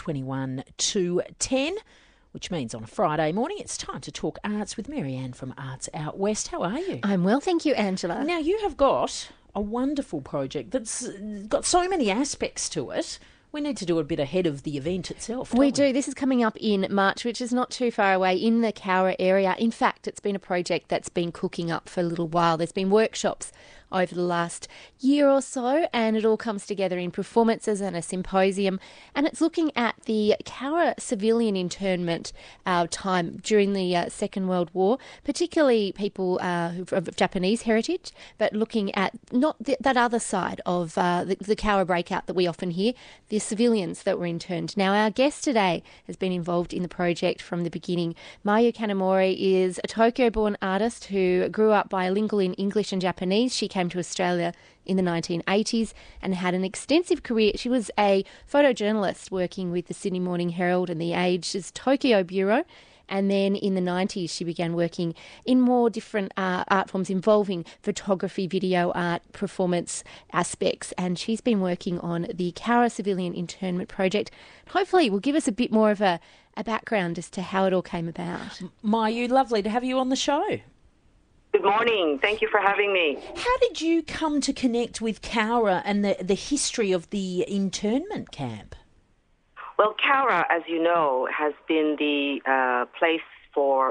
21 to 10, which means on a Friday morning it's time to talk arts with Marianne from Arts Out West. How are you? I'm well, thank you, Angela. Now, you have got a wonderful project that's got so many aspects to it. We need to do a bit ahead of the event itself, don't we? We do. This is coming up in March, which is not too far away, in the Cowra area. In fact, it's been a project that's been cooking up for a little while. There's been workshops over the last year or so, and it all comes together in performances and a symposium. And it's looking at the Cowra civilian internment time during the Second World War, particularly people of Japanese heritage, but looking at not that other side of the Cowra breakout that we often hear, the civilians that were interned. Now, our guest today has been involved in the project from the beginning. Mayu Kanamori is a Tokyo-born artist who grew up bilingual in English and Japanese. She came to Australia in the 1980s and had an extensive career. She was a photojournalist working with the Sydney Morning Herald and the Age's Tokyo Bureau. And then in the 90s, she began working in more different art forms involving photography, video art, performance aspects. And she's been working on the Cowra Civilian Internment Project. Hopefully will give us a bit more of a background as to how it all came about. Mayu, lovely to have you on the show. Good morning. Thank you for having me. How did you come to connect with Cowra and the history of the internment camp? Well, Cowra, as you know, has been the place for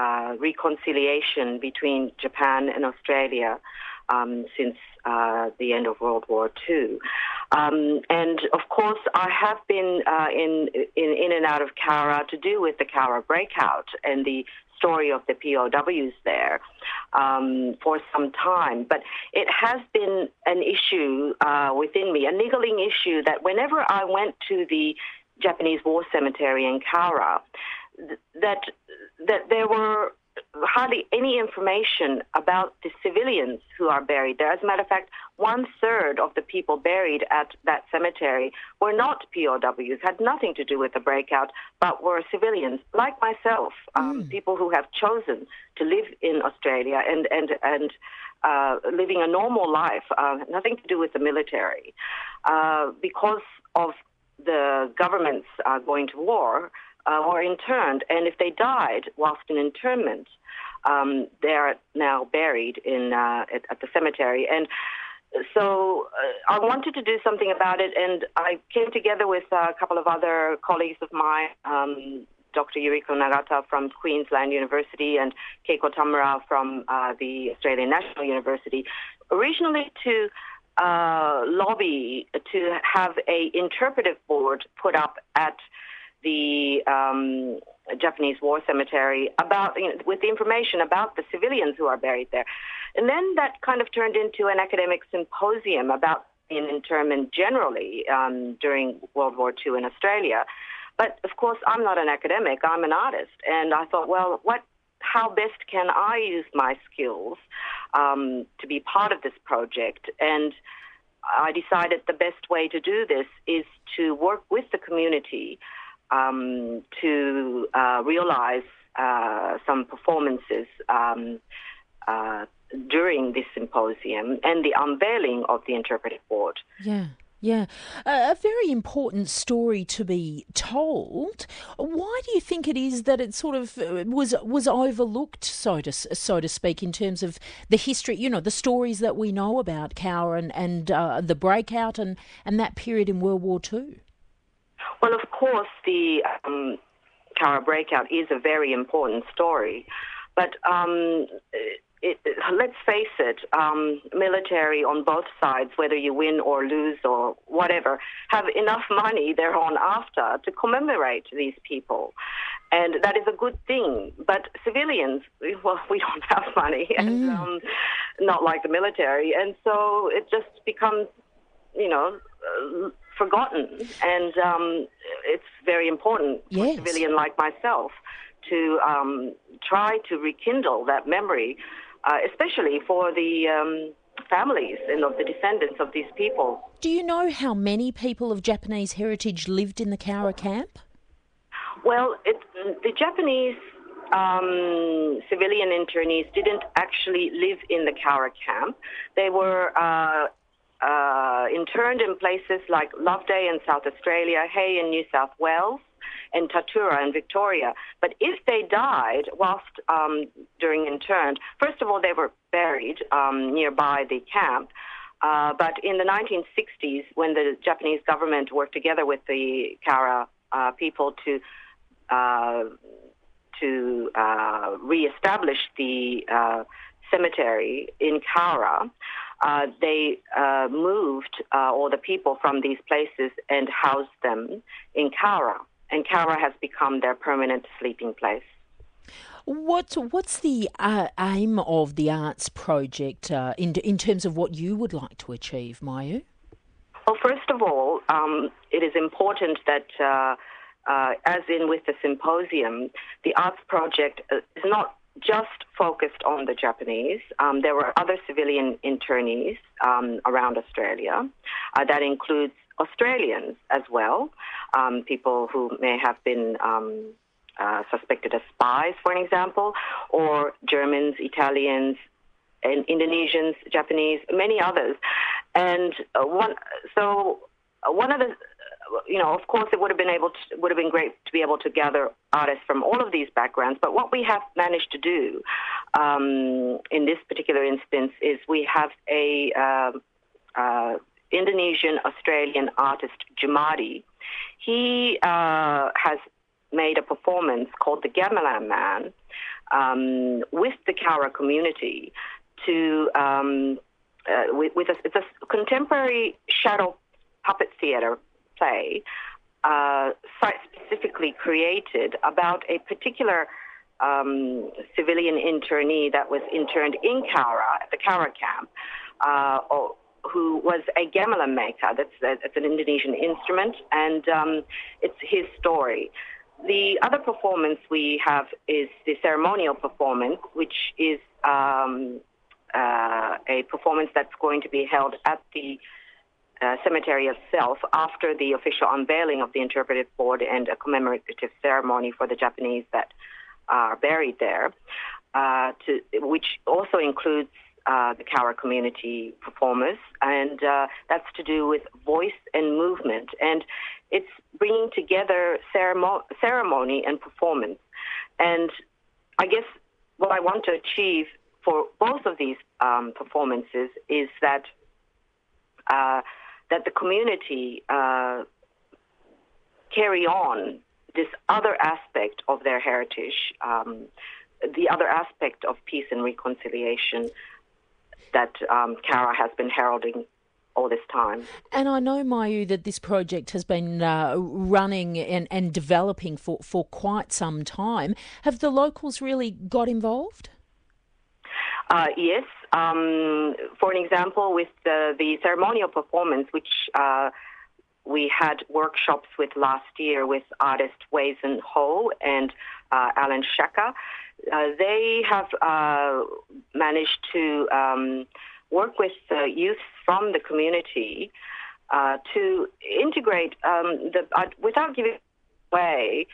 reconciliation between Japan and Australia since the end of World War II. And, of course, I have been in and out of Cowra to do with the Cowra breakout and the story of the POWs there for some time. But it has been an issue within me, a niggling issue that whenever I went to the Japanese War Cemetery in Cowra, that there were hardly any information about the civilians who are buried there. As a matter of fact, 1/3 of the people buried at that cemetery were not POWs, had nothing to do with the breakout, but were civilians like myself, people who have chosen to live in Australia and living a normal life, nothing to do with the military, because of the governments going to war, were interned, and if they died whilst in internment, they are now buried at the cemetery. And so I wanted to do something about it, and I came together with a couple of other colleagues of mine, Dr. Yuriko Nagata from Queensland University and Keiko Tamura from the Australian National University, originally to lobby to have a interpretive board put up at the Japanese War Cemetery about, with the information about the civilians who are buried there. And then that kind of turned into an academic symposium about internment generally during World War II in Australia. But, of course, I'm not an academic. I'm an artist. And I thought, well, how best can I use my skills to be part of this project? And I decided the best way to do this is to work with the community to realize some performances during this symposium and the unveiling of the interpretive board. Yeah. A very important story to be told. Why do you think it is that it sort of was overlooked, so to speak, in terms of the history, the stories that we know about Cowra and the breakout and that period in World War II? Well, of course, the Cowra breakout is a very important story, but let's face it, military on both sides, whether you win or lose or whatever, have enough money thereon after to commemorate these people. And that is a good thing. But civilians, well, we don't have money, and not like the military. And so it just becomes, forgotten. And it's very important for a civilian like myself to try to rekindle that memory, especially for the families and of the descendants of these people. Do you know how many people of Japanese heritage lived in the Cowra camp? Well, the Japanese civilian internees didn't actually live in the Cowra camp. They were interned in places like Loveday in South Australia, Hay in New South Wales, and Tatura in Victoria. But if they died whilst during interned, first of all, they were buried nearby the camp. But in the 1960s, when the Japanese government worked together with the Kaura people to reestablish the cemetery in Kaura, they moved all the people from these places and housed them in Kaura. And Kaura has become their permanent sleeping place. What's the aim of the arts project in terms of what you would like to achieve, Mayu? Well, first of all, it is important that, as in with the symposium, the arts project is not just focused on the Japanese. There were other civilian internees around Australia. That includes Australians as well, people who may have been suspected as spies, for an example, or Germans, Italians, and Indonesians, Japanese, many others. And one of the, of course, it would have been great to be able to gather artists from all of these backgrounds. But what we have managed to do in this particular instance is we have a Indonesian-Australian artist, Jumadi. He has made a performance called The Gamelan Man with the Kaura community to it's a contemporary shadow puppet theatre play site-specifically created about a particular civilian internee that was interned in Kaura, at the Kaura camp, who was a gamelan maker. It's an Indonesian instrument, and it's his story. The other performance we have is the ceremonial performance, which is a performance that's going to be held at the cemetery itself after the official unveiling of the interpretive board and a commemorative ceremony for the Japanese that are buried there, which also includes the Kaura community performers, and that's to do with voice and movement. And it's bringing together ceremony and performance. And I guess what I want to achieve for both of these performances is that the community carry on this other aspect of their heritage, the other aspect of peace and reconciliation that Kaura has been heralding all this time. And I know, Mayu, that this project has been running and developing for quite some time. Have the locals really got involved? Yes. For an example, with the ceremonial performance, which we had workshops with last year with artist Wei-Zhen Ho and Alan Shaka, they have managed to work with youth from the community to integrate, without giving away,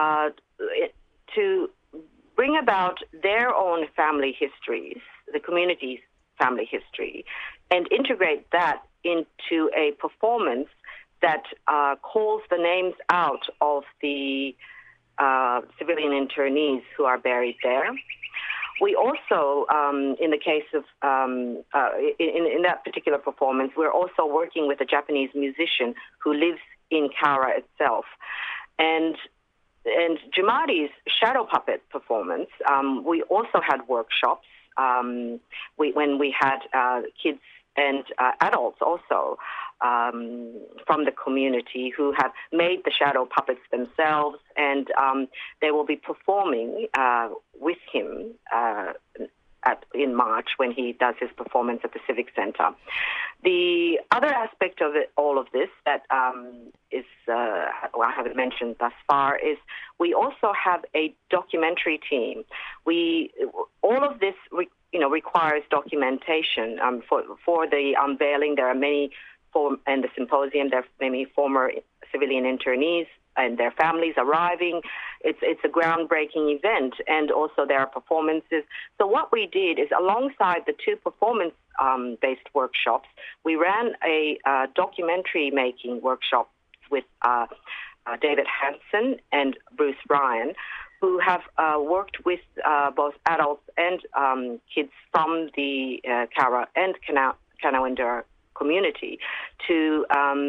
to bring about their own family histories, the community's family history, and integrate that into a performance that calls the names out of the civilian internees who are buried there. We also, in the case of, in that particular performance, we're also working with a Japanese musician who lives in Kaura itself. And Jumadi's shadow puppet performance, we also had workshops when we had kids and adults also from the community who have made the shadow puppets themselves, and they will be performing with him in March when he does his performance at the Civic Centre. The other aspect of all of this that is I haven't mentioned thus far is we also have a documentary team. All of this requires documentation. For the unveiling, there are many and the symposium, there are many former civilian internees and their families arriving. It's a groundbreaking event, and also there are performances. So what we did is, alongside the two performance-based workshops, we ran a documentary making workshop with David Hansen and Bruce Ryan, who have worked with both adults and kids from the Cowra and Kanawindra community to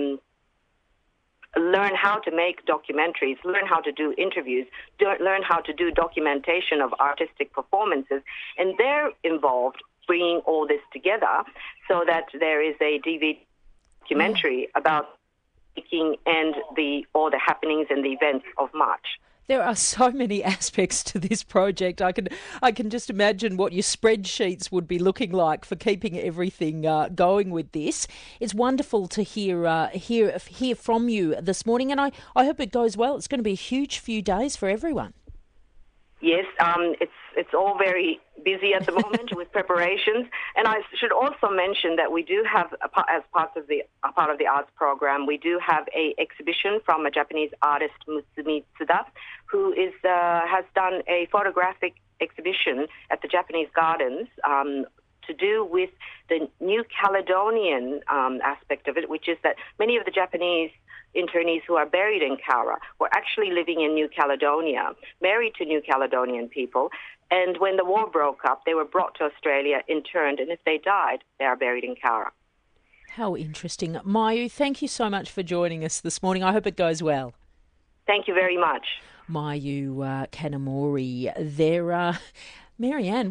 learn how to make documentaries, learn how to do interviews, learn how to do documentation of artistic performances. And they're involved bringing all this together so that there is a DVD documentary about making and all the happenings and the events of March. There are so many aspects to this project. I can just imagine what your spreadsheets would be looking like for keeping everything going with this. It's wonderful to hear from you this morning, and I hope it goes well. It's going to be a huge few days for everyone. Yes, it's all very busy at the moment with preparations, and I should also mention that we do have, as part of the arts program, we do have a exhibition from a Japanese artist, Mutsumi Tsuda, who has done a photographic exhibition at the Japanese Gardens to do with the New Caledonian aspect of it, which is that many of the Japanese internees who are buried in Cowra were actually living in New Caledonia, married to New Caledonian people, and when the war broke up, they were brought to Australia, interned, and if they died, they are buried in Cowra. How interesting. Mayu, thank you so much for joining us this morning. I hope it goes well. Thank you very much. Mayu Kanamori, there. Marianne,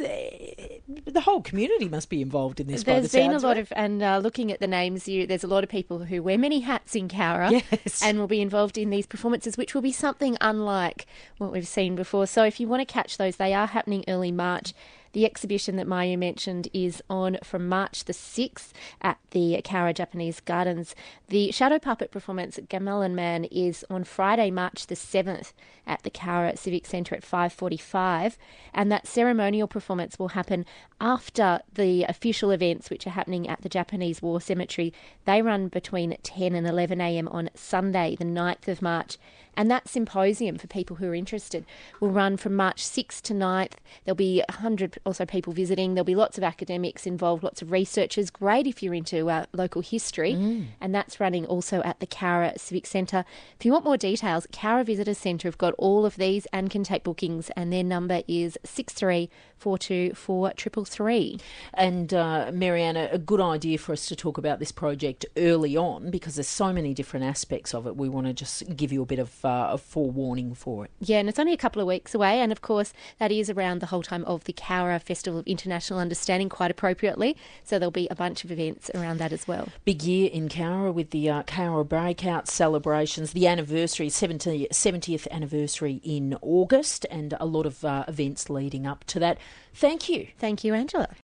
the whole community must be involved in this. There's been a lot of, and looking at the names, there's a lot of people who wear many hats in Cowra, yes, and will be involved in these performances, which will be something unlike what we've seen before. So if you want to catch those, they are happening early March. The exhibition that Mayu mentioned is on from March the 6th at the Cowra Japanese Gardens. The Shadow Puppet performance, Gamelan Man, is on Friday, March the 7th at the Cowra Civic Centre at 5:45, and that ceremonial performance will happen after the official events, which are happening at the Japanese War Cemetery. They run between 10 and 11 a.m. on Sunday, the 9th of March. And that symposium, for people who are interested, will run from March 6th to 9th. There'll be 100 or so people visiting. There'll be lots of academics involved, lots of researchers. Great if you're into local history. And that's running also at the Cowra Civic Centre. If you want more details, Cowra Visitors Centre have got all of these and can take bookings, and their number is 63424333. And Marianne, a good idea for us to talk about this project early on, because there's so many different aspects of it. We want to just give you a bit of forewarning for it. Yeah, and it's only a couple of weeks away, and of course that is around the whole time of the Cowra Festival of International Understanding, quite appropriately, so there'll be a bunch of events around that as well. Big year in Cowra with the Cowra Breakout celebrations, the anniversary, 70th anniversary in August, and a lot of events leading up to that. Thank you. Thank you, Angela.